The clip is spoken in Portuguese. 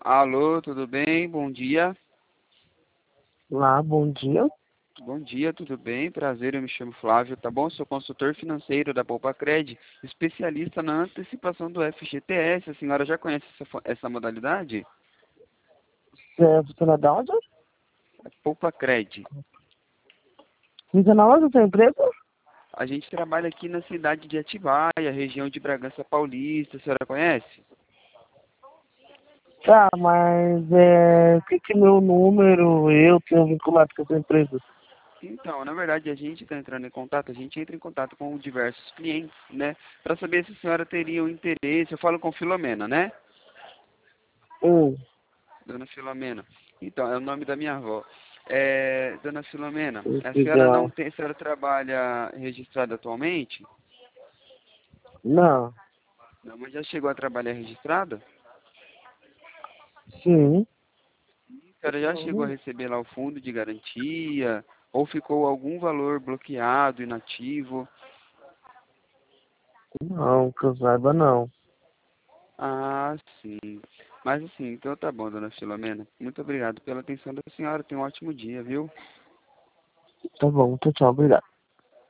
Alô, tudo bem? Bom dia. Olá, bom dia. Bom dia, tudo bem? Prazer, eu me chamo Flávio, tá bom? Sou consultor financeiro da Poupa-Cred, especialista na antecipação do FGTS. A senhora já conhece essa modalidade? Você é da onde? Poupa-Cred. Fica na onde do seu emprego? A gente trabalha aqui na cidade de Atibaia, região de Bragança Paulista. A senhora conhece? Tá, mas o que meu número, eu tenho vinculado com essa empresa? Então, na verdade, a gente está entrando em contato, a gente entra em contato com diversos clientes, né? Para saber se a senhora teria um interesse. Eu falo com Filomena, né? Hum, Dona Filomena. Então, é o nome da minha avó. Dona Filomena, a senhora não legal. tem, a senhora trabalha registrada atualmente? Não, Não, mas já chegou a trabalhar registrada? sim. A senhora já chegou a Não, receber lá o fundo de garantia? Ou ficou algum valor bloqueado, inativo? não, que eu saiba não. Ah, sim. Mas assim, então tá bom, dona Filomena. Muito obrigado pela atenção da senhora. Tenha um ótimo dia, viu? Tá bom, tchau, tchau, obrigado.